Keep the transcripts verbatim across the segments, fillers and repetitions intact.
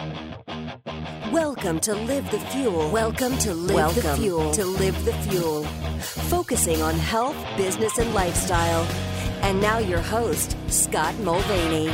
Welcome to Live the Fuel. Welcome to Live Welcome the Fuel. To Live the Fuel. Focusing on health, business, and lifestyle. And now your host, Scott Mulvaney.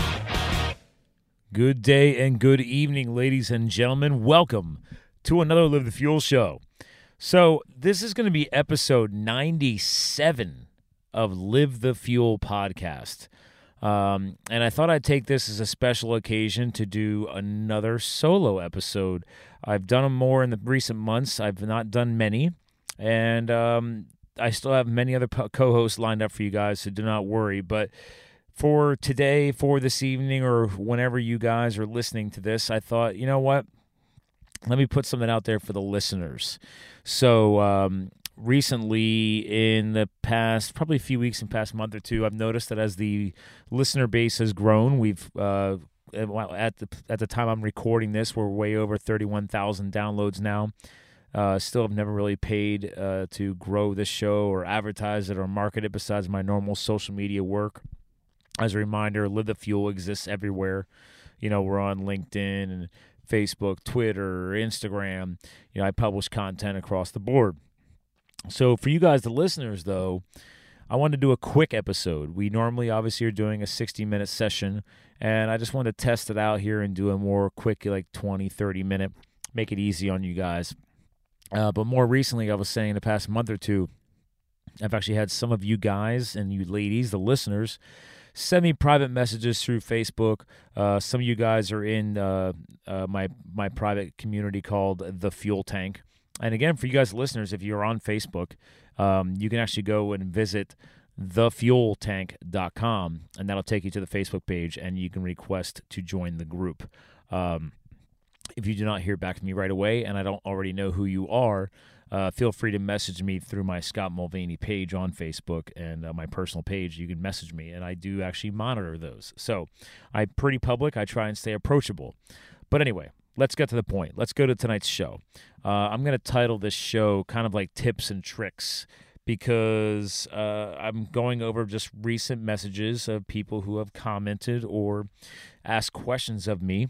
Good day and good evening, ladies and gentlemen. Welcome to another Live the Fuel show. So this is going to be episode ninety-seven of Live the Fuel podcast. Um, and I thought I'd take this as a special occasion to do another solo episode. I've done them more in the recent months. I've not done many. And um, I still have many other co-hosts lined up for you guys, so do not worry. But for today, for this evening, or whenever you guys are listening to this, I thought, you know what? Let me put something out there for the listeners. So um, recently, in the past, probably a few weeks, in the past month or two, I've noticed that as the listener base has grown, we've uh, at the at the time I'm recording this, we're way over thirty-one thousand downloads now. Uh, still have never really paid uh, to grow this show or advertise it or market it besides my normal social media work. As a reminder, Live the Fuel exists everywhere. You know, we're on LinkedIn and Facebook, Twitter, Instagram. You know, I publish content across the board. So for you guys, the listeners, though, I wanted to do a quick episode. We normally, obviously, are doing a sixty-minute session, and I just wanted to test it out here and do a more quick, like twenty, thirty-minute, make it easy on you guys. Uh, but more recently, I was saying in the past month or two, I've actually had some of you guys and you ladies, the listeners, send me private messages through Facebook. Uh, some of you guys are in uh, uh, my my private community called The Fuel Tank. And again, for you guys listeners, if you're on Facebook, um, you can actually go and visit the fuel tank dot com, and that'll take you to the Facebook page, and you can request to join the group. Um, if you do not hear back from me right away, and I don't already know who you are, Uh, feel free to message me through my Scott Mulvaney page on Facebook and uh, my personal page. You can message me, and I do actually monitor those. So I'm pretty public. I try and stay approachable. But anyway, let's get to the point. Let's go to tonight's show. Uh, I'm going to title this show kind of like Tips and Tricks because uh, I'm going over just recent messages of people who have commented or asked questions of me.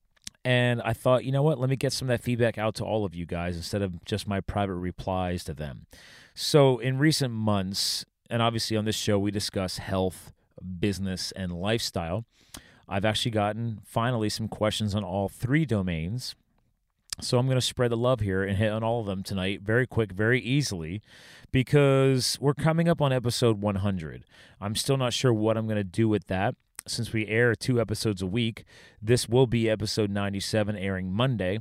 And I thought, you know what, let me get some of that feedback out to all of you guys instead of just my private replies to them. So in recent months, and obviously on this show, we discuss health, business, and lifestyle. I've actually gotten finally some questions on all three domains. So I'm going to spread the love here and hit on all of them tonight very quick, very easily, because we're coming up on episode one hundred. I'm still not sure what I'm going to do with that. Since we air two episodes a week, this will be episode ninety-seven, airing Monday.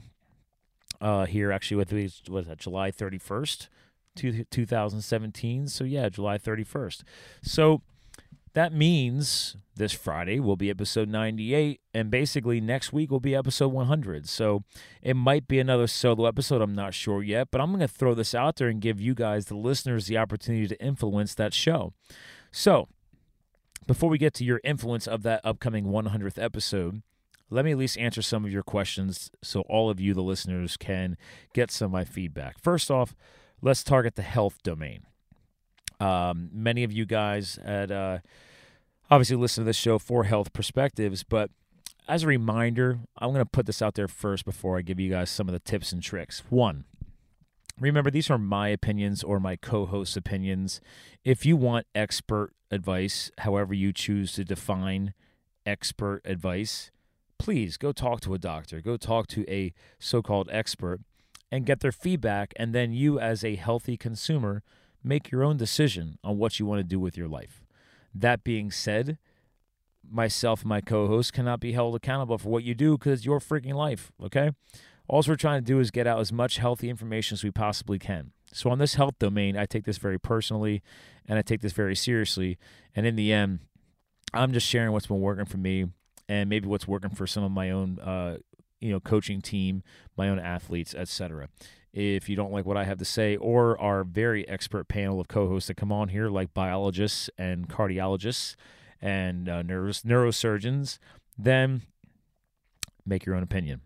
Uh, here, actually, with what is that, July thirty-first, two thousand seventeen. So yeah, July thirty-first. So that means this Friday will be episode ninety-eight, and basically next week will be episode one hundred. So it might be another solo episode. I'm not sure yet, but I'm going to throw this out there and give you guys, the listeners, the opportunity to influence that show. So before we get to your influence of that upcoming one hundredth episode, let me at least answer some of your questions so all of you, the listeners, can get some of my feedback. First off, let's target the health domain. Um, many of you guys had uh, obviously listened to this show for health perspectives, but as a reminder, I'm going to put this out there first before I give you guys some of the tips and tricks. One, remember, these are my opinions or my co-host's opinions. If you want expert advice, however you choose to define expert advice, please go talk to a doctor. Go talk to a so-called expert and get their feedback, and then you as a healthy consumer make your own decision on what you want to do with your life. That being said, myself and my co-host cannot be held accountable for what you do because it's your freaking life, okay? All we're trying to do is get out as much healthy information as we possibly can. So on this health domain, I take this very personally, and I take this very seriously. And in the end, I'm just sharing what's been working for me and maybe what's working for some of my own uh, you know, coaching team, my own athletes, et cetera. If you don't like what I have to say, or our very expert panel of co-hosts that come on here, like biologists and cardiologists and uh, neuro- neurosurgeons, then make your own opinion.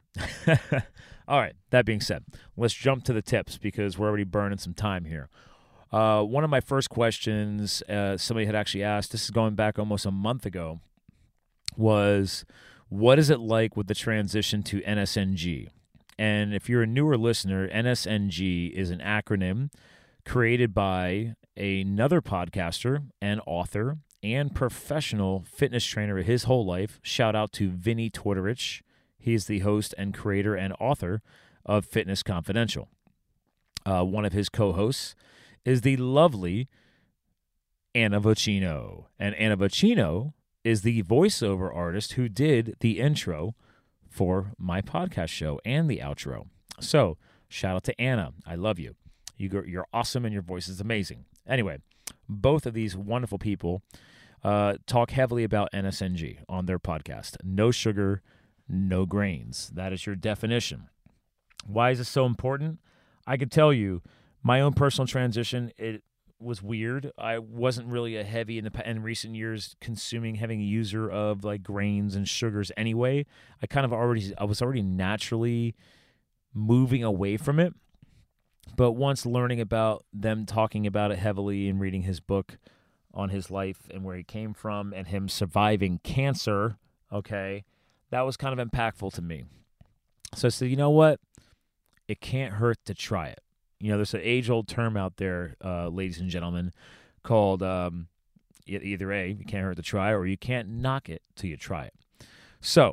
All right, that being said, let's jump to the tips because we're already burning some time here. Uh, one of my first questions uh, somebody had actually asked, this is going back almost a month ago, was what is it like with the transition to N S N G? And if you're a newer listener, N S N G is an acronym created by another podcaster and author and professional fitness trainer his whole life. Shout out to Vinny Tortorich. He's the host and creator and author of Fitness Confidential. Uh, one of his co-hosts is the lovely Anna Vocino. And Anna Vocino is the voiceover artist who did the intro for my podcast show and the outro. So, shout out to Anna. I love you. you go, you're awesome and your voice is amazing. Anyway, both of these wonderful people uh, talk heavily about N S N G on their podcast. No sugar, no grains. That is your definition. Why is this so important? I could tell you my own personal transition, it was weird. I wasn't really a heavy in the in recent years consuming heavy user of like grains and sugars anyway. I kind of already I was already naturally moving away from it. But once learning about them talking about it heavily and reading his book on his life and where he came from and him surviving cancer, okay, that was kind of impactful to me. So I said, you know what? It can't hurt to try it. You know, there's an age-old term out there, uh, ladies and gentlemen, called um, either A, you can't hurt to try, or you can't knock it till you try it. So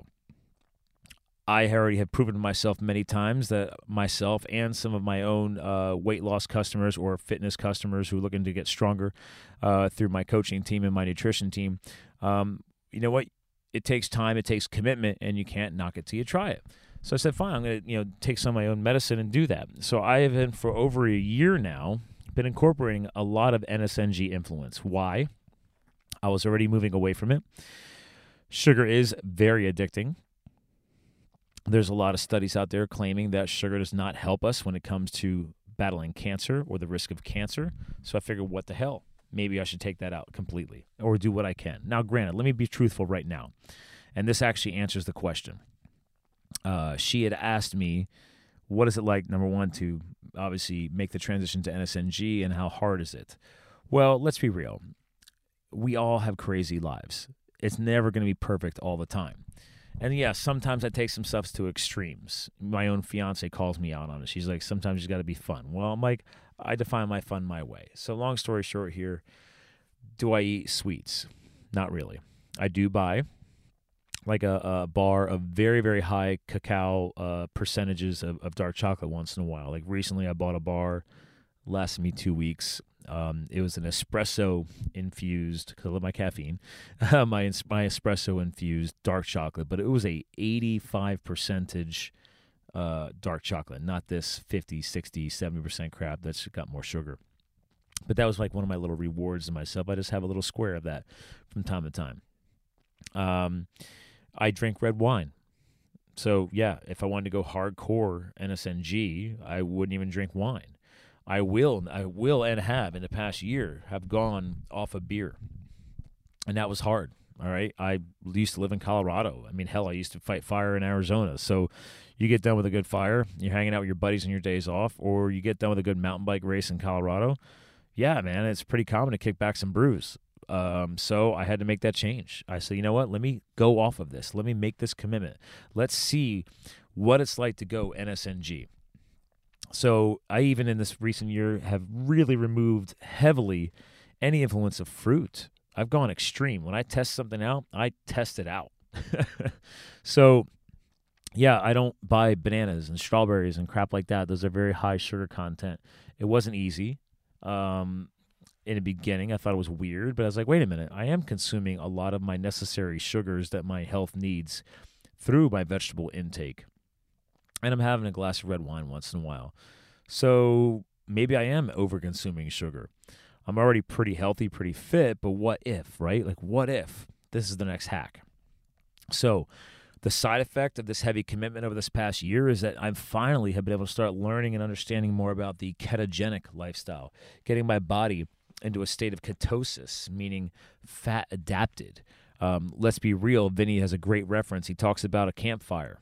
I already have proven to myself many times that myself and some of my own uh, weight loss customers or fitness customers who are looking to get stronger uh, through my coaching team and my nutrition team, um, you know what? It takes time, it takes commitment, and you can't knock it till you try it. So I said, fine, I'm going to you know take some of my own medicine and do that. So I have been, for over a year now, been incorporating a lot of N S N G influence. Why? I was already moving away from it. Sugar is very addicting. There's a lot of studies out there claiming that sugar does not help us when it comes to battling cancer or the risk of cancer. So I figured, what the hell? Maybe I should take that out completely or do what I can. Now, granted, let me be truthful right now. And this actually answers the question. Uh, she had asked me, what is it like, number one, to obviously make the transition to N S N G, and how hard is it? Well, let's be real. We all have crazy lives. It's never going to be perfect all the time. And yeah, sometimes I take some stuff to extremes. My own fiance calls me out on it. She's like, sometimes you got to be fun. Well, I'm like, I define my fun my way. So long story short here, do I eat sweets? Not really. I do buy like a, a bar of very, very high cacao uh, percentages of, of dark chocolate once in a while. Like recently I bought a bar, lasted me two weeks. Um, it was an espresso infused, because I love my caffeine, my, my espresso infused dark chocolate, but it was a eighty-five percentage uh, dark chocolate, not this fifty, sixty, seventy percent crap that's got more sugar. But that was like one of my little rewards to myself. I just have a little square of that from time to time. Um, I drink red wine. So, yeah, if I wanted to go hardcore N S N G, I wouldn't even drink wine. I will, I will and have in the past year have gone off of beer. And that was hard, all right? I used to live in Colorado. I mean, hell, I used to fight fire in Arizona. So you get done with a good fire, you're hanging out with your buddies on your days off, or you get done with a good mountain bike race in Colorado. Yeah, man, it's pretty common to kick back some brews. Um, so I had to make that change. I said, you know what? Let me go off of this. Let me make this commitment. Let's see what it's like to go N S N G. So I even in this recent year have really removed heavily any influence of fruit. I've gone extreme. When I test something out, I test it out. So, yeah, I don't buy bananas and strawberries and crap like that. Those are very high sugar content. It wasn't easy. Um, in the beginning, I thought it was weird, but I was like, wait a minute. I am consuming a lot of my necessary sugars that my health needs through my vegetable intake. And I'm having a glass of red wine once in a while. So maybe I am over-consuming sugar. I'm already pretty healthy, pretty fit, but what if, right? Like, what if this is the next hack? So the side effect of this heavy commitment over this past year is that I finally have been able to start learning and understanding more about the ketogenic lifestyle, getting my body into a state of ketosis, meaning fat adapted. Um, let's be real, Vinny has a great reference. He talks about a campfire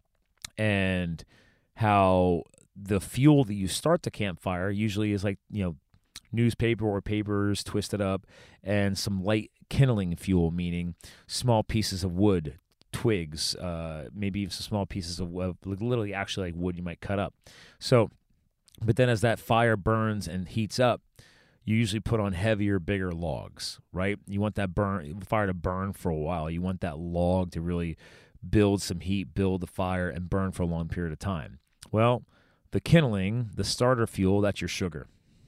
and how the fuel that you start the campfire usually is like, you know, newspaper or papers twisted up and some light kindling fuel, meaning small pieces of wood twigs, uh, maybe even some small pieces of wood, literally actually like wood you might cut up. So, but then as that fire burns and heats up, you usually put on heavier, bigger logs, right? You want that burn fire to burn for a while. You want that log to really build some heat, build the fire, and burn for a long period of time. Well, the kindling, the starter fuel, that's your sugar.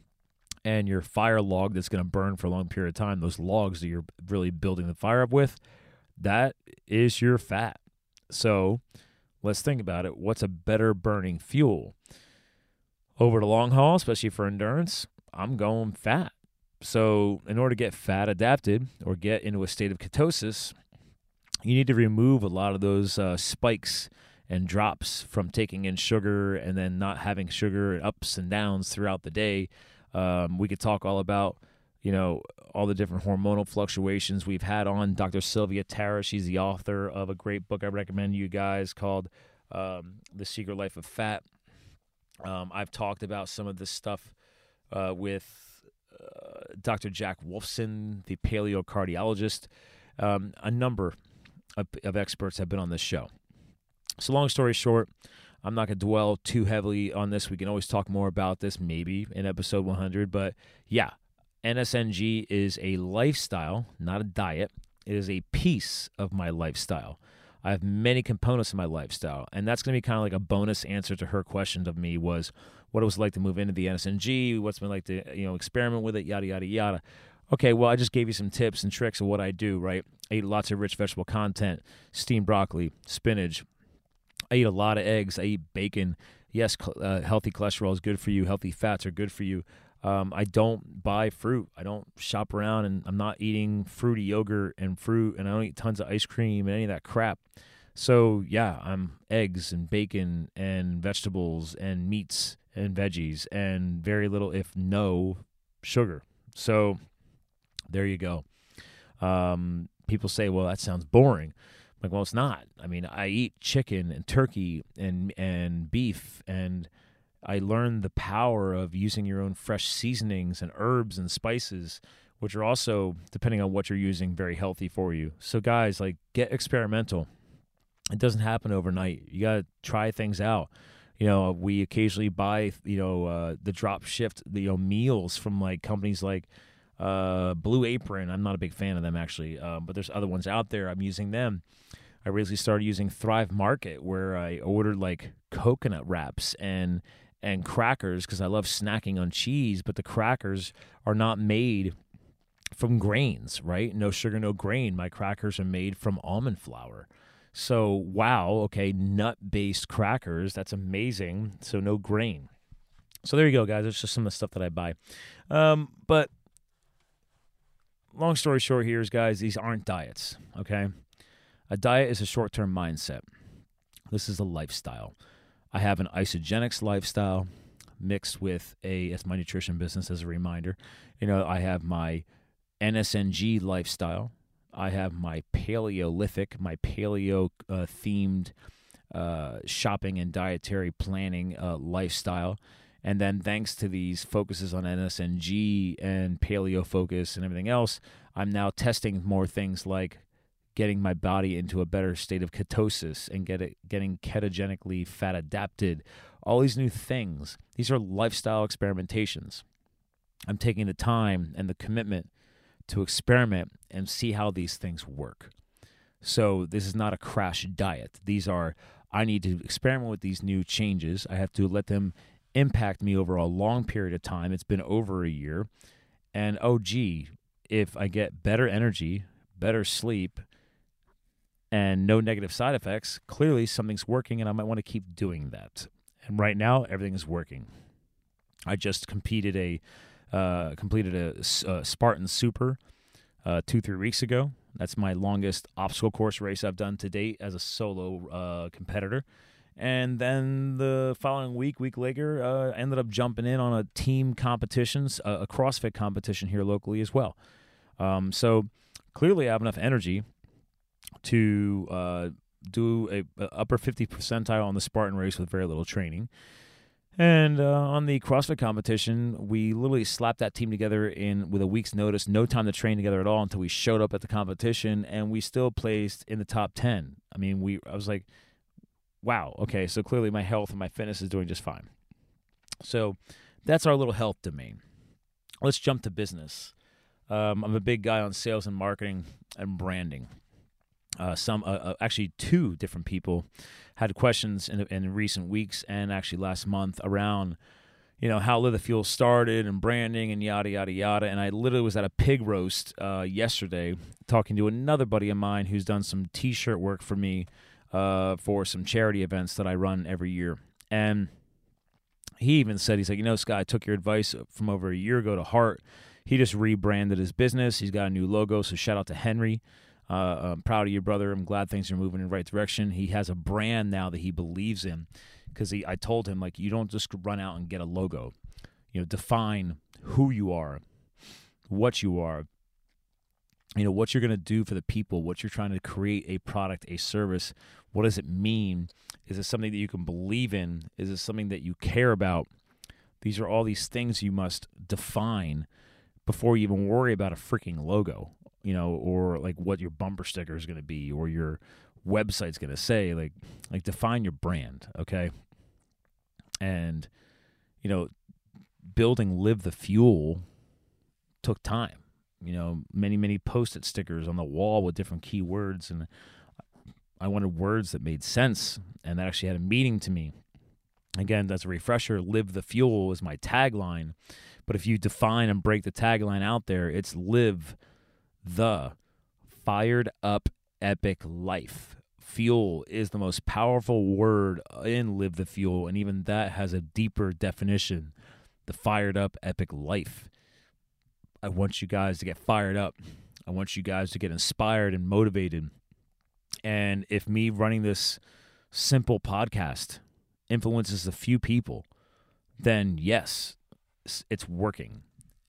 And your fire log that's going to burn for a long period of time, those logs that you're really building the fire up with, that is your fat. So let's think about it. What's a better burning fuel? Over the long haul, especially for endurance, I'm going fat. So in order to get fat adapted or get into a state of ketosis, you need to remove a lot of those uh, spikes and drops from taking in sugar and then not having sugar, and ups and downs throughout the day. Um, we could talk all about, you know, all the different hormonal fluctuations we've had on Doctor Sylvia Tara. She's the author of a great book I recommend you guys called um, The Secret Life of Fat. Um, I've talked about some of this stuff uh, with uh, Doctor Jack Wolfson, the paleocardiologist. Um, a number of, of experts have been on this show. So long story short, I'm not going to dwell too heavily on this. We can always talk more about this maybe in episode one hundred. But yeah, N S N G is a lifestyle, not a diet. It is a piece of my lifestyle. I have many components of my lifestyle. And that's going to be kind of like a bonus answer to her question of me was what it was like to move into the N S N G, what's it been like to, you know, experiment with it, yada, yada, yada. Okay, well, I just gave you some tips and tricks of what I do, right? I eat lots of rich vegetable content, steamed broccoli, spinach. I eat a lot of eggs. I eat bacon. Yes, uh, healthy cholesterol is good for you. Healthy fats are good for you. Um, I don't buy fruit. I don't shop around, and I'm not eating fruity yogurt and fruit, and I don't eat tons of ice cream and any of that crap. So, yeah, I'm eggs and bacon and vegetables and meats and veggies and very little, if no, sugar. So there you go. Um, people say, well, that sounds boring. Like, well, it's not. I mean, I eat chicken and turkey and and beef, and I learned the power of using your own fresh seasonings and herbs and spices, which are also, depending on what you're using, very healthy for you. So, guys, like, get experimental. It doesn't happen overnight. You got to try things out. You know, we occasionally buy, you know, uh, the drop shift, you know, meals from, like, companies like uh, Blue Apron. I'm not a big fan of them, actually, um, but there's other ones out there. I'm using them. I recently started using Thrive Market, where I ordered like coconut wraps and and crackers because I love snacking on cheese, but the crackers are not made from grains, right? No sugar, no grain. My crackers are made from almond flour. So, wow, okay, nut-based crackers, that's amazing. So no grain. So there you go, guys. It's just some of the stuff that I buy. Um, but long story short here is, guys, these aren't diets, okay? A diet is a short-term mindset. This is a lifestyle. I have an isogenics lifestyle mixed with a, it's my nutrition business as a reminder. You know, I have my N S N G lifestyle. I have my Paleolithic, my paleo-themed uh, uh, shopping and dietary planning uh, lifestyle. And then thanks to these focuses on N S N G and paleo focus and everything else, I'm now testing more things like getting my body into a better state of ketosis and get it, getting ketogenically fat adapted, all these new things. These are lifestyle experimentations. I'm taking the time and the commitment to experiment and see how these things work. So this is not a crash diet. These are, I need to experiment with these new changes. I have to let them impact me over a long period of time. It's been over a year. And, oh, gee, if I get better energy, better sleep, and no negative side effects, clearly something's working, and I might want to keep doing that. And right now, everything is working. I just competed a uh, completed a, a Spartan Super uh, two, three weeks ago. That's my longest obstacle course race I've done to date as a solo uh, competitor. And then the following week, week later, uh, ended up jumping in on a team competitions, a, a CrossFit competition here locally as well. Um, so clearly I have enough energy to uh, do a, a upper fifty percentile on the Spartan race with very little training. And uh, on the CrossFit competition, we literally slapped that team together in with a week's notice, no time to train together at all until we showed up at the competition, and we still placed in the top ten. I mean, we I was like, wow, okay, so clearly my health and my fitness is doing just fine. So that's our little health domain. Let's jump to business. Um, I'm a big guy on sales and marketing and branding. Uh, some, uh, uh, actually, two different people had questions in, in recent weeks and actually last month around, you know, how Live the Fuel started and branding and yada, yada, yada. And I literally was at a pig roast uh, yesterday talking to another buddy of mine who's done some T-shirt work for me uh, for some charity events that I run every year. And he even said, he's like, you know, Scott, I took your advice from over a year ago to heart. He just rebranded his business. He's got a new logo, so shout out to Henry. Uh, I'm proud of you, brother. I'm glad things are moving in the right direction. He has a brand now that he believes in because I told him, like, you don't just run out and get a logo. You know, define who you are, what you are, you know, what you're going to do for the people, what you're trying to create, a product, a service. What does it mean? Is it something that you can believe in? Is it something that you care about? These are all these things you must define before you even worry about a freaking logo. You know, or like what your bumper sticker is going to be, or your website's going to say. Like, like define your brand, okay? And, you know, building Live the Fuel took time. You know, many, many Post-it stickers on the wall with different keywords, and I wanted words that made sense and that actually had a meaning to me. Again, that's a refresher. Live the Fuel is my tagline, but if you define and break the tagline out there, it's live the fired up epic life. Fuel is the most powerful word in Live the Fuel, and even that has a deeper definition. The fired up epic life. I want you guys to get fired up. I want you guys to get inspired and motivated. And if me running this simple podcast influences a few people, then yes, it's working.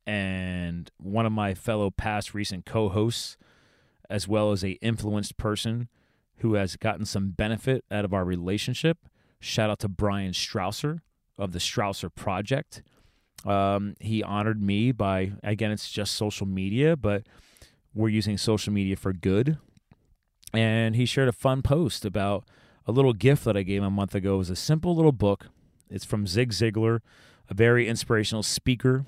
And one of my fellow past recent co-hosts, as well as a influenced person who has gotten some benefit out of our relationship, shout out to Brian Strausser of the Strausser Project. Um, he honored me by, again, it's just social media, but we're using social media for good. And he shared a fun post about a little gift that I gave him a month ago. It was a simple little book. It's from Zig Ziglar, a very inspirational speaker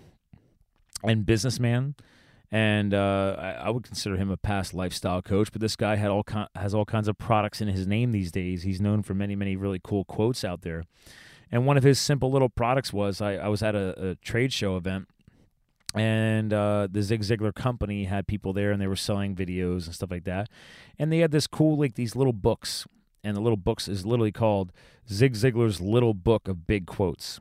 and businessman, and uh, I, I would consider him a past lifestyle coach. But this guy had all con- has all kinds of products in his name these days. He's known for many, many really cool quotes out there. And one of his simple little products was I, I was at a, a trade show event, and uh, the Zig Ziglar company had people there, and they were selling videos and stuff like that. And they had this cool, like these little books, and the little books is literally called Zig Ziglar's Little Book of Big Quotes.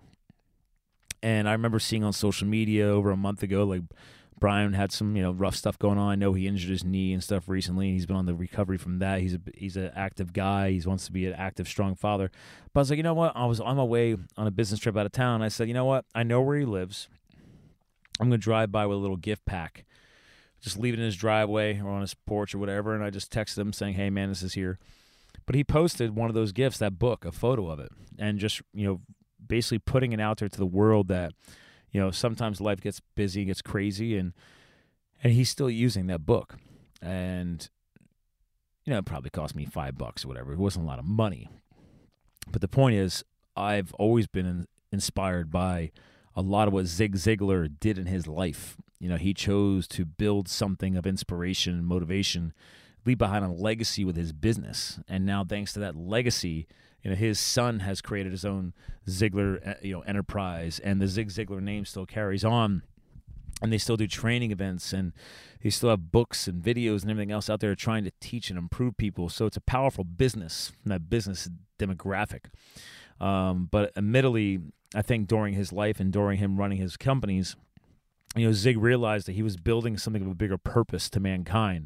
And I remember seeing on social media over a month ago, like Brian had some, you know, rough stuff going on. I know he injured his knee and stuff recently. He's been on the recovery from that. He's a he's an active guy. He wants to be an active, strong father. But I was like, you know what? I was on my way on a business trip out of town. I said, you know what? I know where he lives. I'm going to drive by with a little gift pack. Just leave it in his driveway or on his porch or whatever. And I just texted him saying, hey, man, this is here. But he posted one of those gifts, that book, a photo of it, and just, you know, basically putting it out there to the world that, you know, sometimes life gets busy, gets crazy, and and he's still using that book. And, you know, it probably cost me five bucks or whatever. It wasn't a lot of money. But the point is, I've always been inspired by a lot of what Zig Ziglar did in his life. You know, he chose to build something of inspiration and motivation, leave behind a legacy with his business. And now, thanks to that legacy, you know, his son has created his own Ziglar, you know, enterprise, and the Zig Ziglar name still carries on. And they still do training events, and they still have books and videos and everything else out there trying to teach and improve people. So it's a powerful business, that business demographic. Um, but admittedly, I think during his life and during him running his companies, you know, Zig realized that he was building something of a bigger purpose to mankind.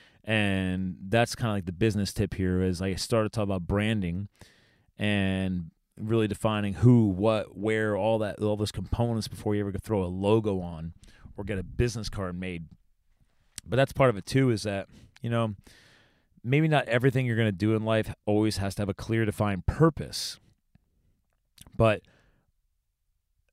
And that's kind of like the business tip here is I started to talk about branding and really defining who, what, where, all that, all those components before you ever could throw a logo on or get a business card made. But that's part of it too, is that, you know, maybe not everything you're going to do in life always has to have a clear, defined purpose. But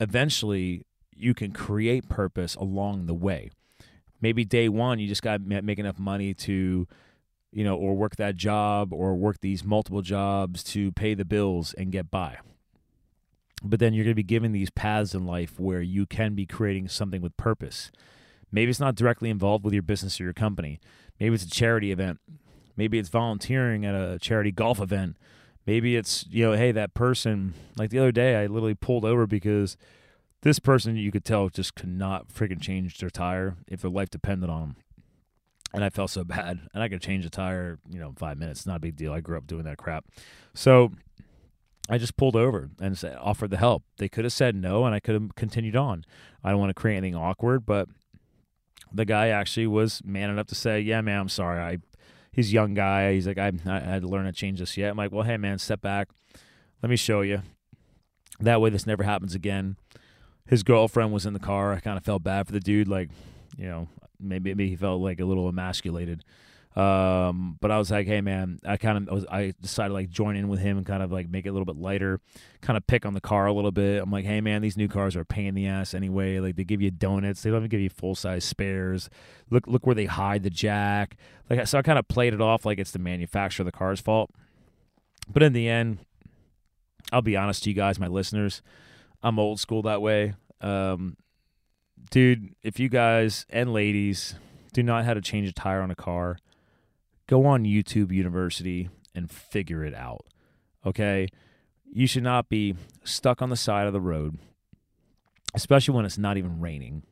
eventually you can create purpose along the way. Maybe day one, you just got to make enough money to, you know, or work that job or work these multiple jobs to pay the bills and get by. But then you're going to be given these paths in life where you can be creating something with purpose. Maybe it's not directly involved with your business or your company. Maybe it's a charity event. Maybe it's volunteering at a charity golf event. Maybe it's, you know, hey, that person, like the other day, I literally pulled over because this person, you could tell, just could not freaking change their tire if their life depended on them. And I felt so bad. And I could change a tire, you know, in five minutes. Not a big deal. I grew up doing that crap. So I just pulled over and said, offered the help. They could have said no, and I could have continued on. I don't want to create anything awkward, but the guy actually was man enough to say, yeah, man, I'm sorry. I, he's a young guy. He's like, I, I had to learn to change this yet. I'm like, well, hey, man, step back. Let me show you. That way this never happens again. His girlfriend was in the car. I kind of felt bad for the dude. Like, you know, maybe, maybe he felt like a little emasculated. Um, but I was like, hey, man, I kind of, I, was, I decided to like join in with him and kind of like make it a little bit lighter, kind of pick on the car a little bit. I'm like, hey, man, these new cars are a pain in the ass anyway. Like, they give you donuts. They don't even give you full-size spares. Look, look where they hide the jack. Like, so I kind of played it off like it's the manufacturer of the car's fault. But in the end, I'll be honest to you guys, my listeners, I'm old school that way. Um, dude, if you guys and ladies do not know how to change a tire on a car, go on YouTube University and figure it out, okay? You should not be stuck on the side of the road, especially when it's not even raining,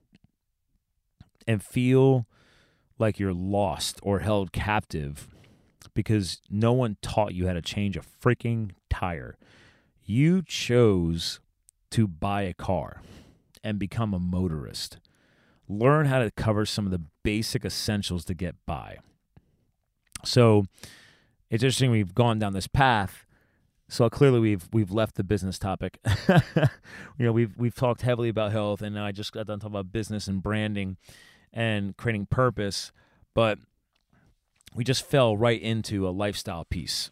and feel like you're lost or held captive because no one taught you how to change a freaking tire. You chose to buy a car and become a motorist. Learn how to cover some of the basic essentials to get by. So it's interesting we've gone down this path. So clearly we've we've left the business topic. you know, we've we've talked heavily about health, and now I just got done talking about business and branding and creating purpose, but we just fell right into a lifestyle piece.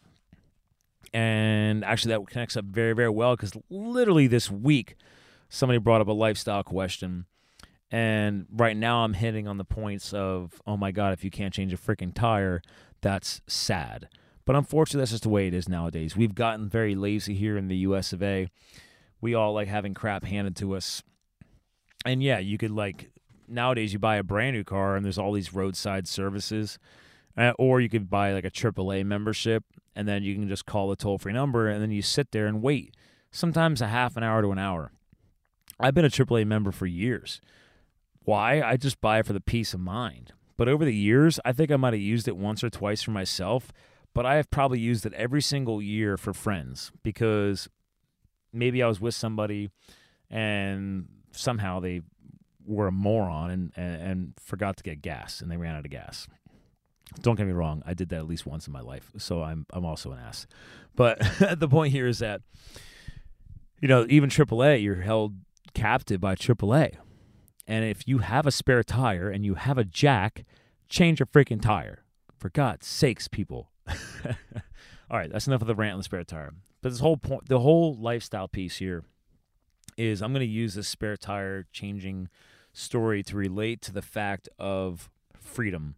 And actually that connects up very, very well because literally this week somebody brought up a lifestyle question. And right now I'm hitting on the points of, oh my God, if you can't change a freaking tire, that's sad. But unfortunately, that's just the way it is nowadays. We've gotten very lazy here in the U S of A. We all like having crap handed to us. And yeah, you could like, nowadays you buy a brand new car and there's all these roadside services. Uh, or you could buy like a triple A membership and then you can just call the toll-free number and then you sit there and wait. Sometimes a half an hour to an hour. I've been a triple A member for years. Why? I just buy it for the peace of mind. But over the years, I think I might have used it once or twice for myself, but I have probably used it every single year for friends because maybe I was with somebody and somehow they were a moron and, and, and forgot to get gas and they ran out of gas. Don't get me wrong, I did that at least once in my life, so I'm I'm also an ass. But the point here is that, you know, even triple A, you're held captive by triple A. And if you have a spare tire and you have a jack, change your freaking tire. For God's sakes, people. All right, that's enough of the rant on the spare tire. But this whole point, the whole lifestyle piece here is I'm going to use this spare tire changing story to relate to the fact of freedom.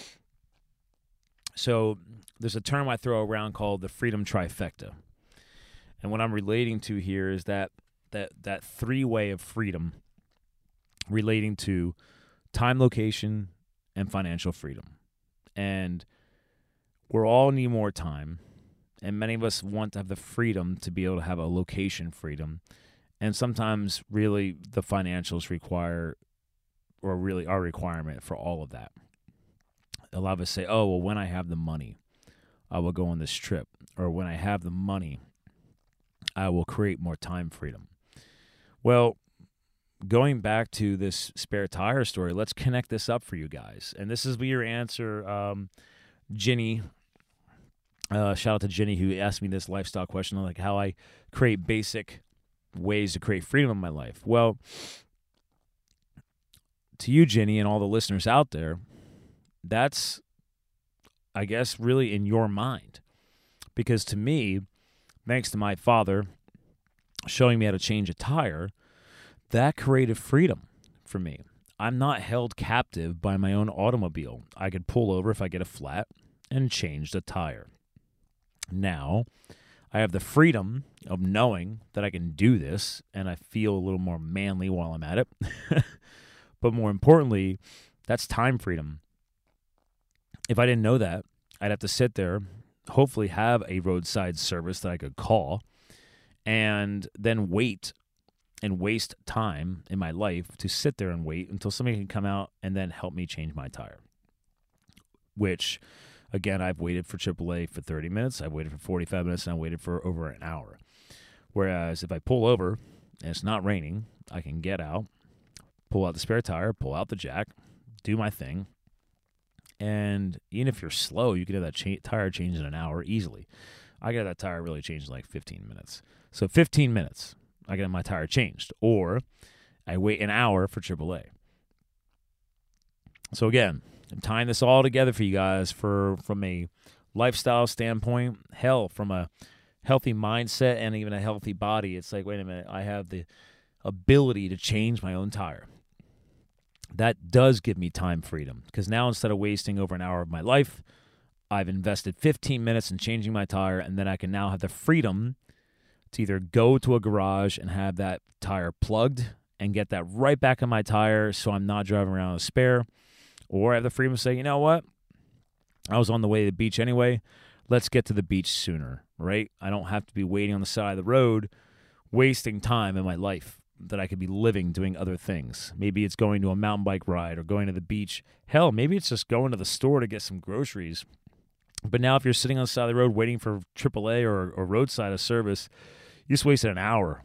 So there's a term I throw around called the freedom trifecta. And what I'm relating to here is that that that three-way of freedom relating to time, location, and financial freedom. And we're all need more time, and many of us want to have the freedom to be able to have a location freedom. And sometimes really the financials require, or really are a requirement for all of that. A lot of us say, oh, well, when I have the money, I will go on this trip. Or when I have the money, I will create more time freedom. Well, going back to this spare tire story, let's connect this up for you guys. And this is your answer, um, Ginny. Uh, shout out to Ginny who asked me this lifestyle question on like how I create basic ways to create freedom in my life. Well, to you, Ginny, and all the listeners out there, that's, I guess, really in your mind. Because to me, thanks to my father showing me how to change a tire, that created freedom for me. I'm not held captive by my own automobile. I could pull over if I get a flat and change the tire. Now, I have the freedom of knowing that I can do this, and I feel a little more manly while I'm at it. But more importantly, that's time freedom. If I didn't know that, I'd have to sit there, hopefully have a roadside service that I could call, and then wait and waste time in my life to sit there and wait until somebody can come out and then help me change my tire. Which, again, I've waited for triple A for thirty minutes, I've waited for forty-five minutes, and I waited for over an hour. Whereas if I pull over and it's not raining, I can get out, pull out the spare tire, pull out the jack, do my thing. And even if you're slow, you can have that cha- tire changed in an hour easily. I got that tire really changed in like fifteen minutes. So fifteen minutes, I get my tire changed. Or I wait an hour for triple A. So again, I'm tying this all together for you guys for from a lifestyle standpoint. Hell, from a healthy mindset and even a healthy body. It's like, wait a minute, I have the ability to change my own tire. That does give me time freedom, because now instead of wasting over an hour of my life, I've invested fifteen minutes in changing my tire, and then I can now have the freedom to either go to a garage and have that tire plugged and get that right back on my tire so I'm not driving around with a spare, or I have the freedom to say, you know what, I was on the way to the beach anyway, let's get to the beach sooner, right? I don't have to be waiting on the side of the road, wasting time in my life that I could be living doing other things. Maybe it's going to a mountain bike ride or going to the beach. Hell, maybe it's just going to the store to get some groceries. But now if you're sitting on the side of the road waiting for triple A or, or roadside service, you just wasted an hour.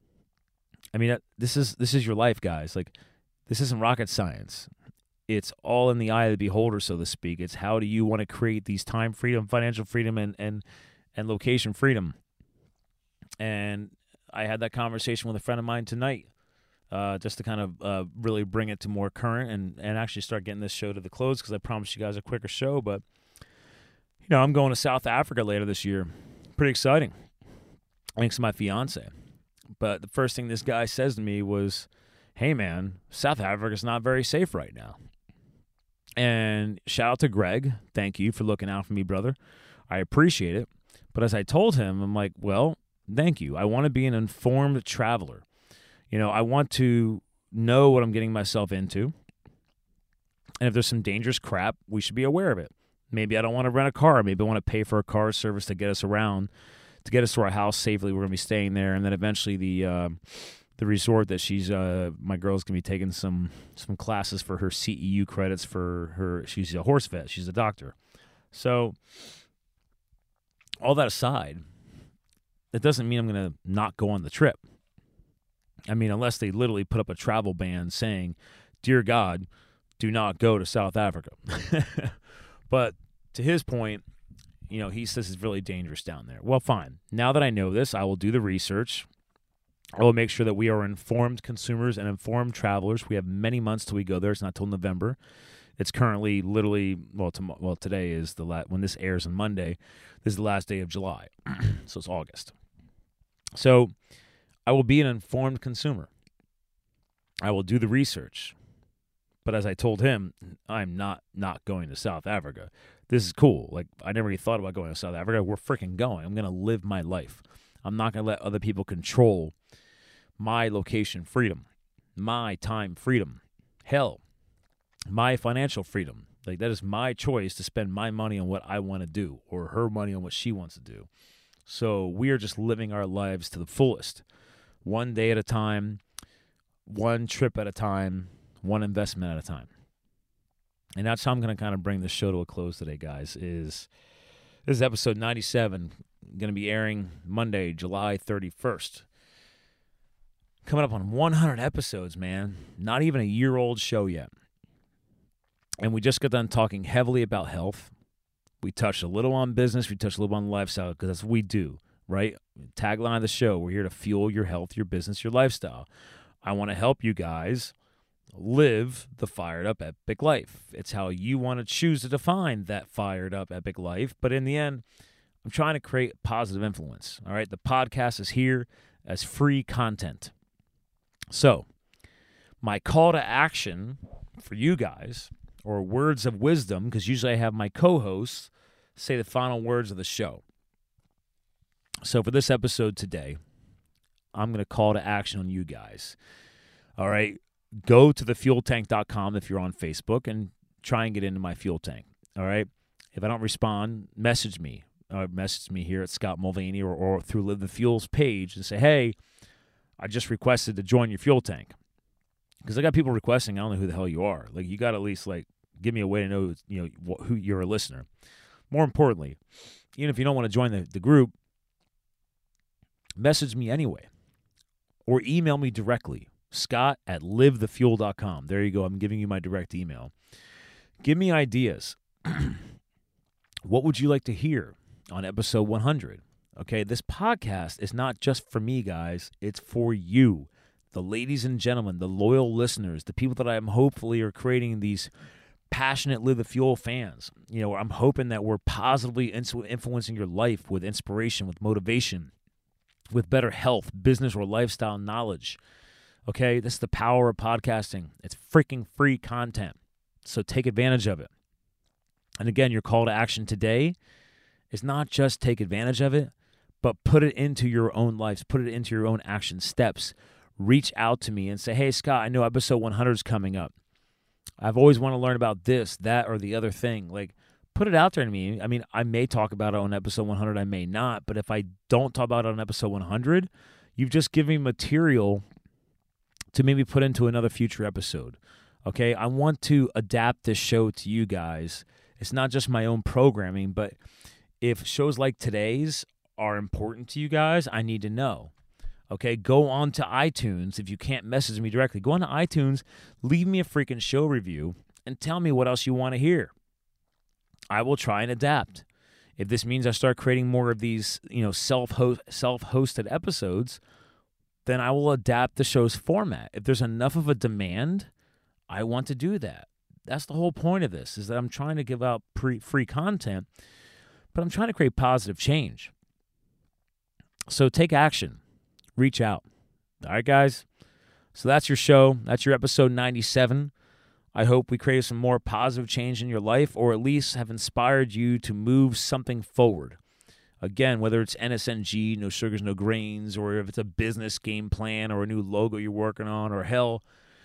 I mean, this is this is your life, guys. Like, this isn't rocket science. It's all in the eye of the beholder, so to speak. It's how do you want to create these time freedom, financial freedom, and and, and location freedom. And I had that conversation with a friend of mine tonight, uh, just to kind of uh, really bring it to more current and, and actually start getting this show to the close, because I promised you guys a quicker show. But, you know, I'm going to South Africa later this year. Pretty exciting. Thanks to my fiance. But the first thing this guy says to me was, hey, man, South Africa's not very safe right now. And shout out to Greg. Thank you for looking out for me, brother. I appreciate it. But as I told him, I'm like, well, thank you. I want to be an informed traveler. You know, I want to know what I'm getting myself into. And if there's some dangerous crap, we should be aware of it. Maybe I don't want to rent a car. Maybe I want to pay for a car service to get us around, to get us to our house safely. We're going to be staying there. And then eventually the uh, the resort that she's, uh, my girl's going to be taking some, some classes for her C E U credits for her. She's a horse vet. She's a doctor. So all that aside, that doesn't mean I'm going to not go on the trip. I mean, unless they literally put up a travel ban saying, dear God, do not go to South Africa. But to his point, you know, he says it's really dangerous down there. Well, fine. Now that I know this, I will do the research. I will make sure that we are informed consumers and informed travelers. We have many months till we go there. It's not till November. It's currently literally, well, tom- well today is the la- when this airs on Monday, this is the last day of July. So it's August. So I will be an informed consumer. I will do the research. But as I told him, I'm not not going to South Africa. This is cool. Like, I never even thought about going to South Africa. We're freaking going. I'm going to live my life. I'm not going to let other people control my location freedom, my time freedom, hell, my financial freedom. Like, that is my choice to spend my money on what I want to do, or her money on what she wants to do. So we are just living our lives to the fullest, one day at a time, one trip at a time, one investment at a time. And that's how I'm going to kind of bring this show to a close today, guys, is this is episode ninety-seven, going to be airing Monday, July thirty-first. Coming up on one hundred episodes, man. Not even a year-old show yet. And we just got done talking heavily about health. We touched a little on business. We touched a little on lifestyle, because that's what we do, right? Tagline of the show, we're here to fuel your health, your business, your lifestyle. I want to help you guys live the fired up epic life. It's how you want to choose to define that fired up epic life. But in the end, I'm trying to create positive influence. All right. The podcast is here as free content. So my call to action for you guys, or words of wisdom, because usually I have my co-hosts say the final words of the show. So for this episode today, I'm going to call to action on you guys. All right, go to the fuel tank dot com if you're on Facebook and try and get into my fuel tank. All right, if I don't respond, message me. Or message me here at Scott Mulvaney or, or through Live the Fuel's page and say, hey, I just requested to join your fuel tank. Because I got people requesting, I don't know who the hell you are. Like, you got to at least, like, give me a way to know, you know, wh- who you're a listener. More importantly, even if you don't want to join the, the group, message me anyway. Or email me directly, Scott at live the fuel dot com. There you go. I'm giving you my direct email. Give me ideas. What would you like to hear on episode one hundred? Okay, this podcast is not just for me, guys. It's for you, the ladies and gentlemen, the loyal listeners, the people that I am hopefully are creating these passionate Live the Fuel fans. You know, I'm hoping that we're positively influencing your life with inspiration, with motivation, with better health, business, or lifestyle knowledge. Okay, this is the power of podcasting. It's freaking free content, so take advantage of it. And again, your call to action today is not just take advantage of it, but put it into your own lives, put it into your own action steps. Reach out to me and say, hey, Scott, I know episode one hundred is coming up. I've always wanted to learn about this, that, or the other thing. Like, put it out there to me. I mean, I may talk about it on episode one hundred, I may not, but if I don't talk about it on episode one hundred, you've just given me material to maybe put into another future episode. Okay, I want to adapt this show to you guys. It's not just my own programming, but if shows like today's are important to you guys, I need to know. Okay, go on to iTunes. If you can't message me directly, go on to iTunes, leave me a freaking show review, and tell me what else you want to hear. I will try and adapt. If this means I start creating more of these, you know, self-host, self-hosted episodes, then I will adapt the show's format. If there's enough of a demand, I want to do that. That's the whole point of this, is that I'm trying to give out pre- free content, but I'm trying to create positive change. So take action. Reach out. All right, guys? So that's your show. That's your episode ninety-seven. I hope we created some more positive change in your life, or at least have inspired you to move something forward. Again, whether it's N S N G, no sugars, no grains, or if it's a business game plan or a new logo you're working on, or hell,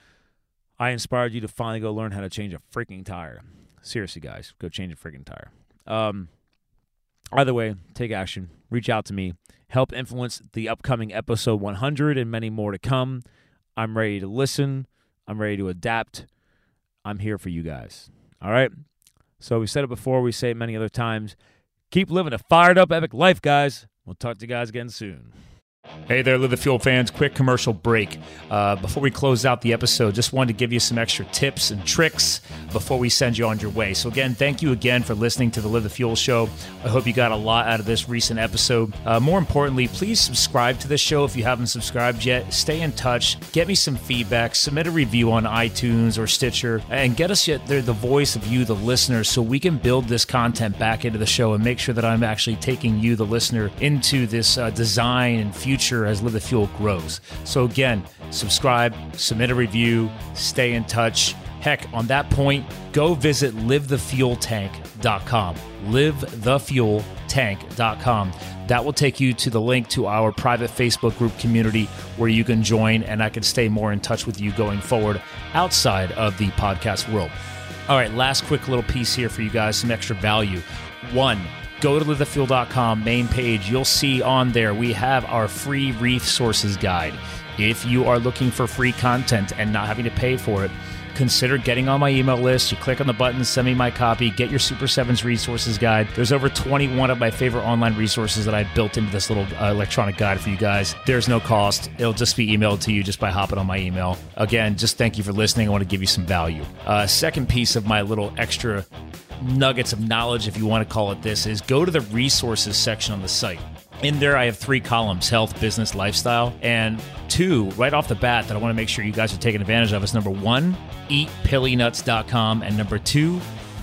I inspired you to finally go learn how to change a freaking tire. Seriously, guys, go change a freaking tire. Um, either way, take action. Reach out to me. Help influence the upcoming episode one hundred and many more to come. I'm ready to listen. I'm ready to adapt. I'm here for you guys. All right? So we said it before. We say it many other times. Keep living a fired up, epic life, guys. We'll talk to you guys again soon. Hey there, Live the Fuel fans. Quick commercial break. Uh, before we close out the episode, just wanted to give you some extra tips and tricks before we send you on your way. So again, thank you again for listening to the Live the Fuel show. I hope you got a lot out of this recent episode. Uh, more importantly, please subscribe to this show if you haven't subscribed yet. Stay in touch. Get me some feedback. Submit a review on iTunes or Stitcher. And get us yet the voice of you, the listener, so we can build this content back into the show and make sure that I'm actually taking you, the listener, into this uh, design and future as Live the Fuel grows. So again, subscribe, submit a review, stay in touch. Heck, on that point, go visit live the fuel tank dot com. live the fuel tank dot com. That will take you to the link to our private Facebook group community where you can join, and I can stay more in touch with you going forward outside of the podcast world. All right, last quick little piece here for you guys, some extra value. One, go to live the fuel dot com main page. You'll see on there we have our free resources guide. If you are looking for free content and not having to pay for it, consider getting on my email list. You click on the button, send me my copy, get your Super Sevens resources guide. There's over twenty-one of my favorite online resources that I built into this little uh, electronic guide for you guys. There's no cost. It'll just be emailed to you just by hopping on my email. Again, just thank you for listening. I want to give you some value. Uh, second piece of my little extra nuggets of knowledge, if you want to call it this, is go to the resources section on the site. In there, I have three columns: health, business, lifestyle. And two, right off the bat, that I want to make sure you guys are taking advantage of is number one, eat pilly nuts dot com, and number two,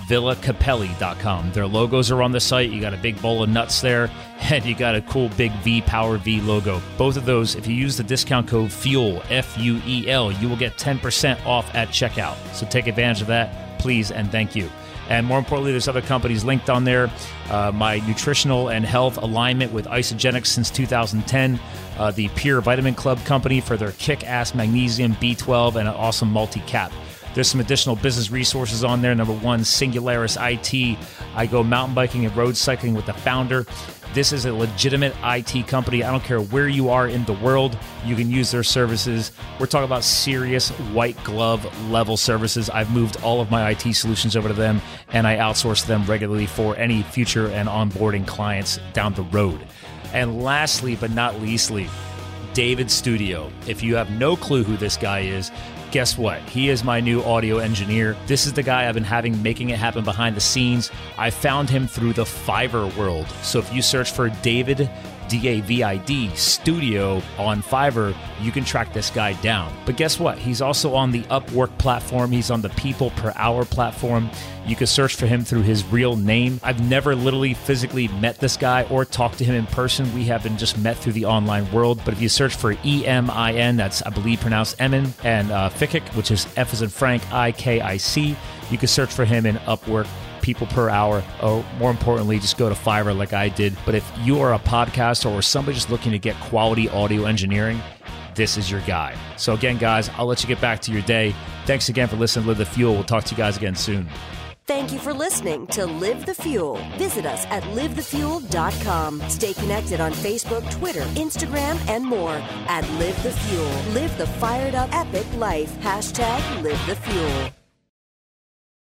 villa capelli dot com. Their logos are on the site. You got a big bowl of nuts there, and you got a cool big V, Power V logo. Both of those, if you use the discount code FUEL, F U E L, you will get ten percent off at checkout. So take advantage of that, please, and thank you. And more importantly, there's other companies linked on there. Uh, my nutritional and health alignment with Isogenics since two thousand ten. Uh, the Pure Vitamin Club company for their kick-ass magnesium, B twelve, and an awesome multi-cap. There's some additional business resources on there. Number one, Singularis I T. I go mountain biking and road cycling with the founder. This is a legitimate I T company. I don't care where you are in the world, you can use their services. We're talking about serious white glove level services. I've moved all of my I T solutions over to them, and I outsource them regularly for any future and onboarding clients down the road. And lastly, but not leastly, David Studio. If you have no clue who this guy is, guess what? He is my new audio engineer. This is the guy I've been having making it happen behind the scenes. I found him through the Fiverr world. So if you search for David, D A V I D, Studio on Fiverr, you can track this guy down. But guess what? He's also on the Upwork platform. He's on the People Per Hour platform. You can search for him through his real name. I've never literally physically met this guy or talked to him in person. We have been just met through the online world. But if you search for E M I N, that's, I believe, pronounced Emin, and uh, Fikic, which is F as in Frank, I K I C, you can search for him in Upwork, People Per Hour, or more importantly, just go to Fiverr like I did. But if you are a podcaster or somebody just looking to get quality audio engineering, this is your guy. So again, guys, I'll let you get back to your day. Thanks again for listening to Live the Fuel. We'll talk to you guys again soon. Thank you for listening to Live the Fuel. Visit us at live the fuel dot com. Stay connected on Facebook, Twitter, Instagram, and more at Live the Fuel. Live the fired up epic life. Hashtag Live the Fuel.